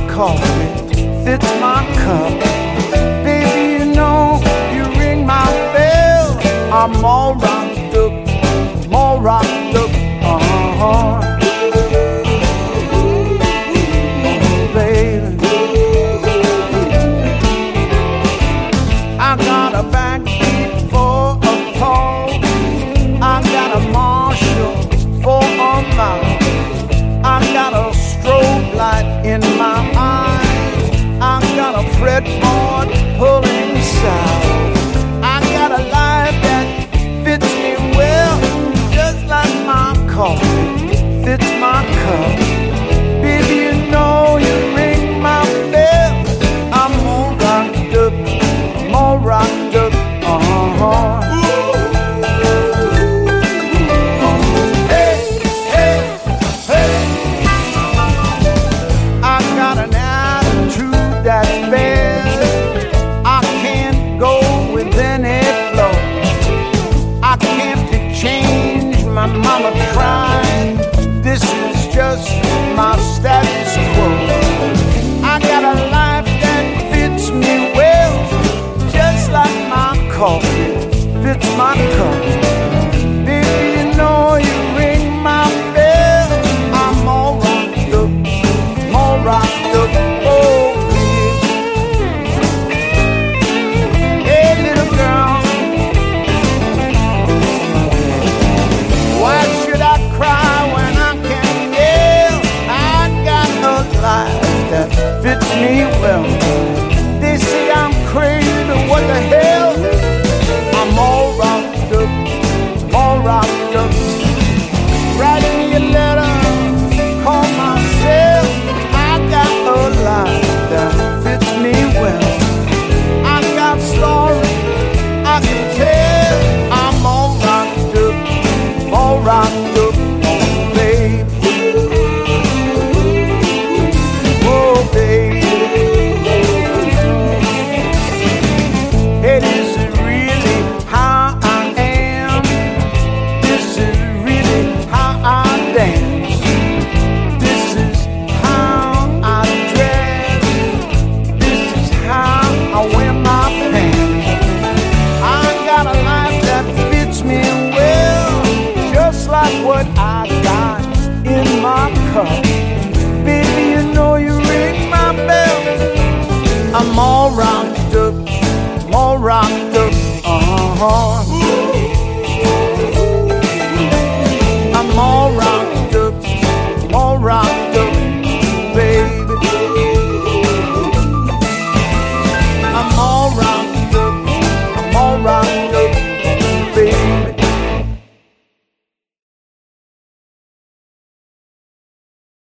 coffee fits my cup. Baby, you know you ring my bell. I'm all rocked up, I'm all rocked up. Baby, I got a backbeat for a call. I got a Marshall for a mile. I got a strobe light in my eyes. I got a fretboard pulling south. I got a life that fits me well, just like my coffee fits my cup. Baby, you know you ring my bell. I'm all rocked up, I'm all rocked up. My mama tried. This is just my status quo. I got a life that fits me well, just like my coffee fits my cup. Baby, you know you ring my bell. I'm all rocked up, I'm all rocked up. Oh, baby. Hey, little girl, why should I cry when I can yell? I got a life that fits me well. They say I'm crazy, but what the hell? I'm all rocked up, I'm all rocked up. Write me a letter, call myself. I got a life that fits me well. I got stories I can tell. I'm all rocked up, all rocked up, oh baby, oh baby. Hey, this is really how I am. This is really how I dance. This is how I dress. This is how I wear my pants. I got a life that fits me well, just like what I got in my cup.